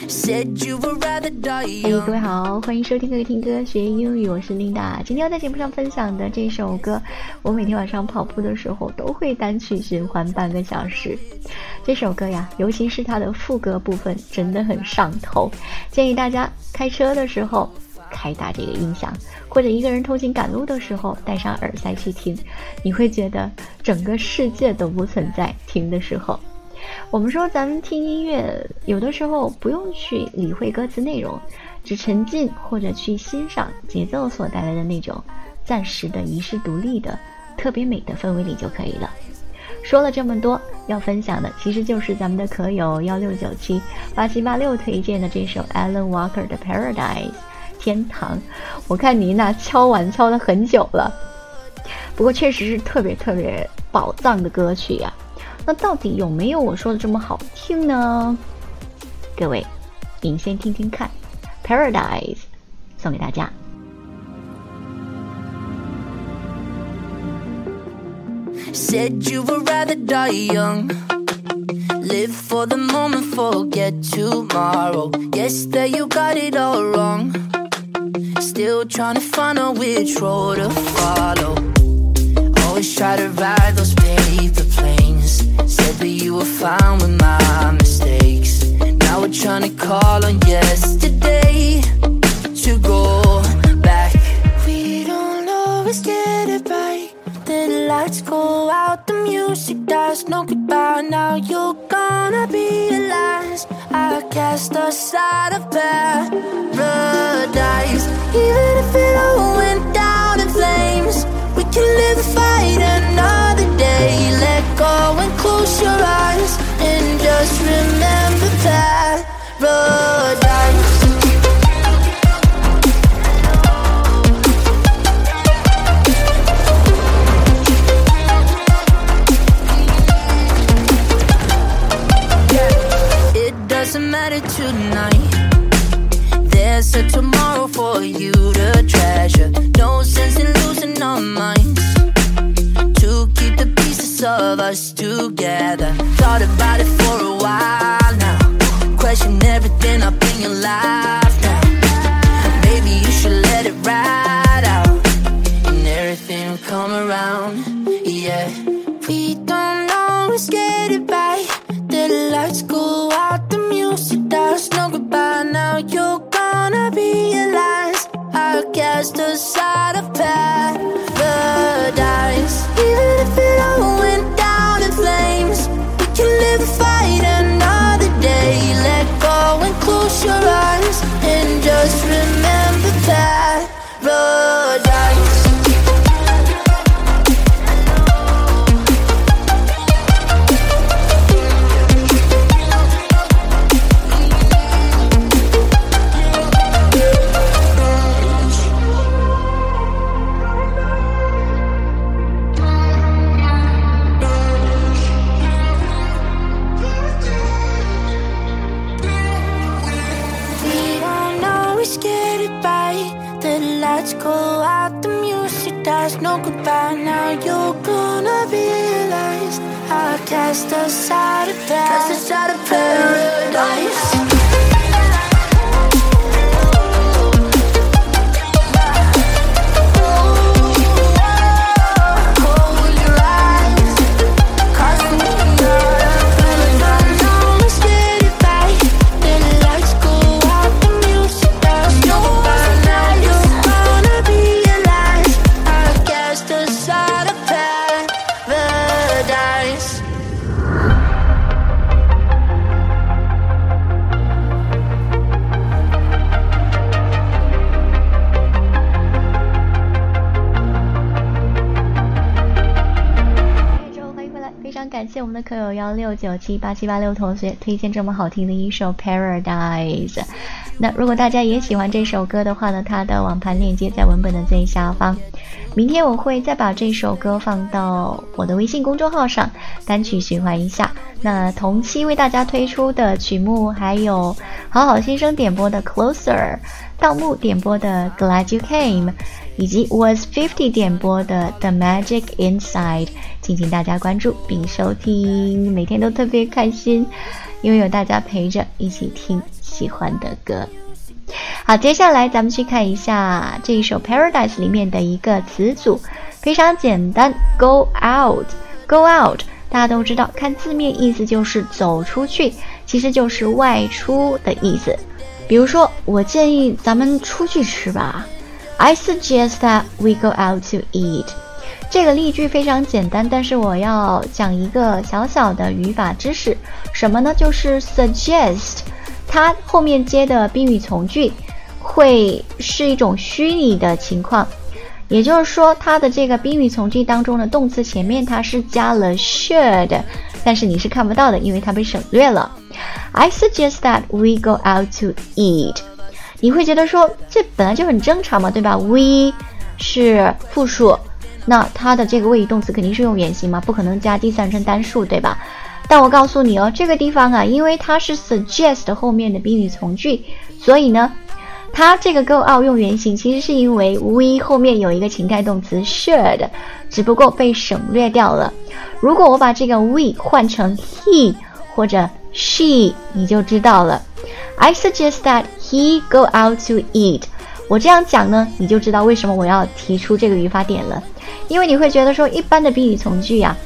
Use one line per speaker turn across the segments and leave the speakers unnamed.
各位好，欢迎收听各位听歌学英语，我是 Linda。今天要在节目上分享的这首歌，我每天晚上跑步的时候都会单曲循环半个小时。这首歌呀，尤其是它的副歌部分真的很上头，建议大家开车的时候开大这个音响，或者一个人通勤赶路的时候戴上耳塞去听，你会觉得整个世界都不存在。听的时候，我们说咱们听音乐有的时候不用去理会歌词内容，只沉浸或者去欣赏节奏所带来的那种暂时的遗世独立的特别美的氛围里就可以了。说了这么多，要分享的其实就是咱们的可友16978786推荐的这首 Alan Walker 的 Paradise 天堂。我看您那敲碗敲了很久了，不过确实是特别宝藏的歌曲呀。那到底有没有我说的这么好听呢？各位您先听听看 Paradise 送给大家。
Said you would rather die young, live for the moment, forget tomorrow. Guess that you got it all wrong, still trying to find out which road to follow. Always try to ride those paper planes, said that you were fine with my mistakes. Now we're trying to call on yesterday to go back. We don't always get it right, then the lights go out, the music dies, no goodbye. Now you're gonna realize I cast aside of paradise. Even if it all went down in flames, we can live and fight another day. Let go and close your eyes and just remember paradise. Doesn't matter tonight, there's a tomorrow for you to treasure. No sense in losing our minds, to keep the pieces of us together. Thought about it for a while now, question everything up in your life now. Maybe you should let it ride out, and everything will come around. Yeah, we don't always get it right, the lights go out, the music dies, no goodbye. Now you're gonna realize I cast aside of paradise. Even if it all went down in flames, we can live and fight another day. Let go and close your eyes and just remember paradise. Go out, the music dies, no goodbye. Now you're gonna realize I cast aside of paradise.
感谢我们的课友16978786同学推荐这么好听的一首 Paradise。 那如果大家也喜欢这首歌的话呢，它的网盘链接在文本的最下方。明天我会再把这首歌放到我的微信公众号上单曲循环一下。那同期为大家推出的曲目还有好好先生点播的 Closer， 盗墓点播的 Glad You Came， 以及 Was 50点播的 The Magic Inside， 敬请大家关注并收听，每天都特别开心，因为有大家陪着一起听喜欢的歌。好，接下来咱们去看一下这一首 Paradise 里面的一个词组，非常简单 Go out Go out 大家都知道，看字面意思就是走出去，其实就是外出的意思。比如说我建议咱们出去吃吧， I suggest that we go out to eat。 这个例句非常简单，但是我要讲一个小小的语法知识，什么呢？就是 suggest 它后面接的宾语从句会是一种虚拟的情况，也就是说它的这个宾语从句当中的动词前面它是加了 should， 但是你是看不到的，因为它被省略了。 I suggest that we go out to eat， 你会觉得说这本来就很正常嘛，对吧？ We 是复数，那它的这个谓语动词肯定是用原形嘛，不可能加第三人称单数，对吧？但我告诉你哦，这个地方啊，因为它是 suggest 后面的宾语从句，所以呢它这个 go out 用原形，其实是因为 we 后面有一个情态动词 should， 只不过被省略掉了。如果我把这个 we 换成 he 或者 she， 你就知道了。 I suggest that he go out to eat， 我这样讲呢，你就知道为什么我要提出这个语法点了。因为你会觉得说一般的宾语从句啊，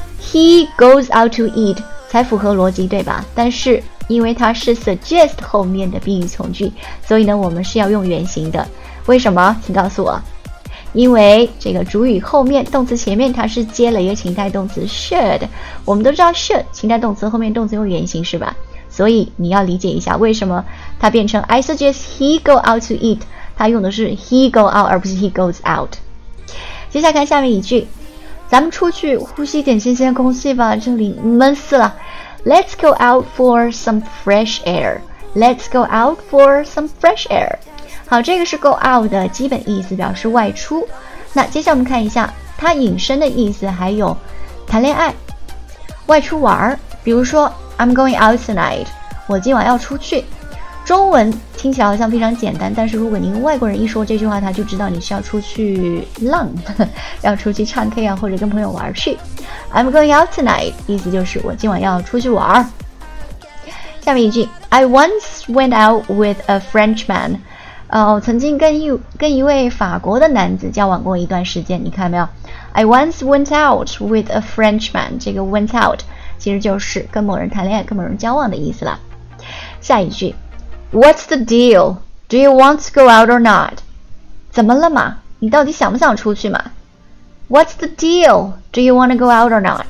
he goes out to eat 才符合逻辑，对吧？但是因为它是 suggest 后面的宾语从句，所以呢我们是要用原形的。为什么？请告诉我。因为这个主语后面动词前面它是接了一个情态动词 should， 我们都知道 should 情态动词后面动词用原形是吧？所以你要理解一下为什么它变成 I suggest he go out to eat， 它用的是 he go out 而不是 he goes out。 接下来看下面一句，咱们出去呼吸点新鲜空气吧，这里闷死了。Let's go out for some fresh air. Let's go out for some fresh air. 好，这个是 go out 的基本意思，表示外出。那接下来我们看一下它引申的意思，还有谈恋爱、外出玩。比如说 I'm going out tonight， 我今晚要出去。中文听起来好像非常简单，但是如果您外国人一说这句话，他就知道你是要出去浪，要出去唱 K 啊，或者跟朋友玩去。I'm going out tonight， 意思就是我今晚要出去玩。下面一句 I once went out with a Frenchman， 我曾经跟一位法国的男子交往过一段时间，你看没有？ I once went out with a Frenchman， 这个 went out 其实就是跟某人谈恋爱、跟某人交往的意思了。下一句What's the deal? Do you want to go out or not? 怎么了嘛？你到底想不想出去嘛？ What's the deal? Do you want to go out or not?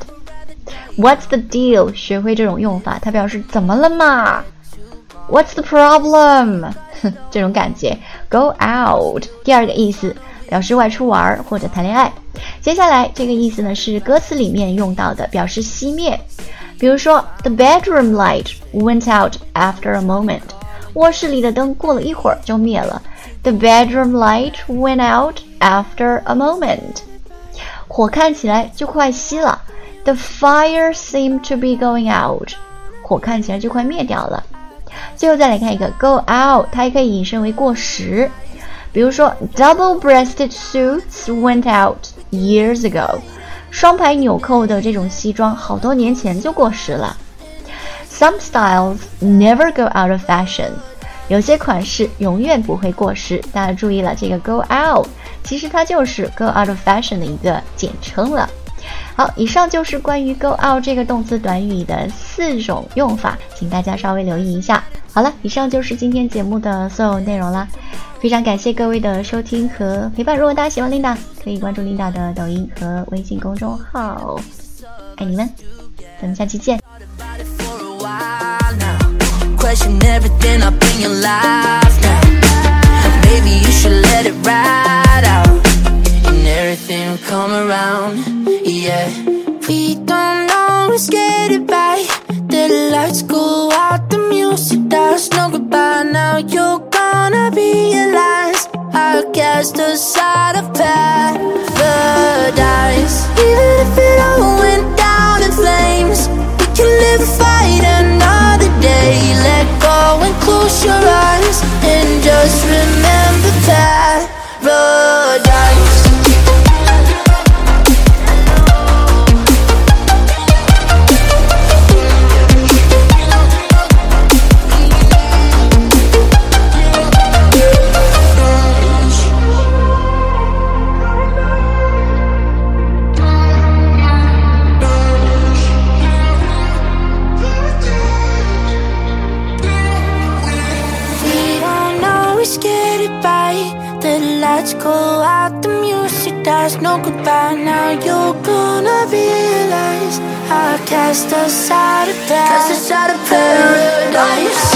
What's the deal? 学会这种用法，它表示怎么了嘛？ What's the problem? 这种感觉。Go out 第二个意思表示外出玩或者谈恋爱。接下来这个意思呢是歌词里面用到的，表示熄灭。比如说 The bedroom light went out after a moment，卧室里的灯过了一会儿就灭了。 The bedroom light went out after a moment， 火看起来就快熄了。 The fire seemed to be going out， 火看起来就快灭掉了。最后再来看一个 go out， 它也可以引申为过时。比如说 Double-breasted suits went out years ago， 双排纽扣的这种西装好多年前就过时了。Some styles never go out of fashion， 有些款式永远不会过时。大家注意了，这个 go out 其实它就是 go out of fashion 的一个简称了。好，以上就是关于 go out 这个动词短语的4种用法，请大家稍微留意一下。好了，以上就是今天节目的所有内容啦，非常感谢各位的收听和陪伴。如果大家喜欢 Linda， 可以关注 Linda 的抖音和微信公众号，爱你们，咱们下期见。
Question everything up in your life now. Maybe you should let it ride out, and everything will come around. Yeah, we don't always get it right. The lights go out, the music dies. No goodbye now, you're gonna realize I cast aside of paradise. Even if it all went down in flames, we can live a fight another day. Let go and close your eyes and just remember paradise. cast us out of paradise.